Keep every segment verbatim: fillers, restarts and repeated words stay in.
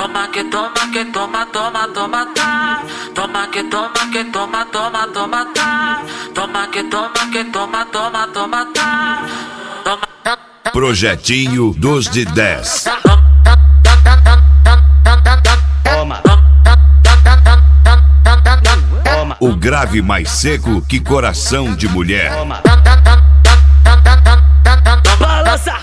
Toma que toma que toma, toma, toma, tá. Toma que toma que toma, toma, toma, tá. Toma que toma que toma, toma, toma, tá. Toma. Projetinho dos de dez. Toma. Toma. O grave mais seco que coração de mulher. Toma. Balança.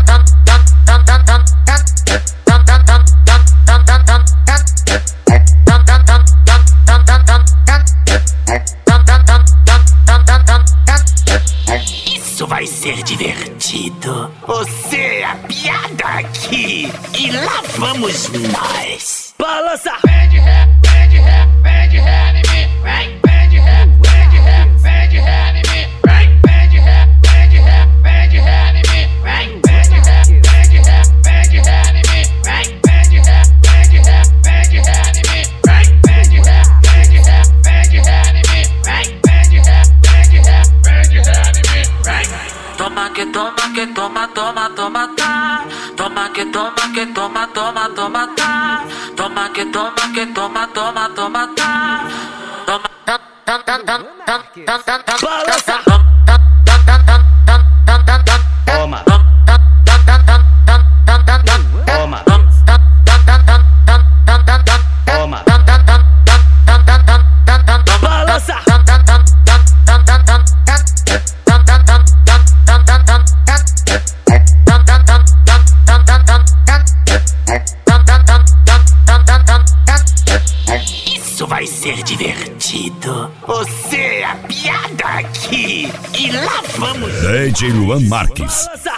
Isso vai ser divertido. Você é a piada aqui e lá vamos nós. Balança. Vem de ré, vem de ré, vem de ré em mim. Vem, vem de ré, vem de ré, vem de ré em mim. Vem, vem de ré, vem de ré, vem de ré em mim. Vem, vem de ré, vem de ré, vem de ré em mim. Vem, vem de ré, vem de ré, vem de ré em mim. Vem, vem de ré, vem de ré, vem de ré em mim. Vem, vem de ré, vem de ré, vem de ré em mim. Vem. Toma que toma que toma, toma, toma, tá. Toma que toma que toma, toma, toma, tá. Toma que toma que toma, toma, toma, tá. Toma. Balança. Toma. Toma. Toma. Balança. Isso vai ser divertido. Você é a piada aqui e lá vamos. D J Luan Marques. Balança.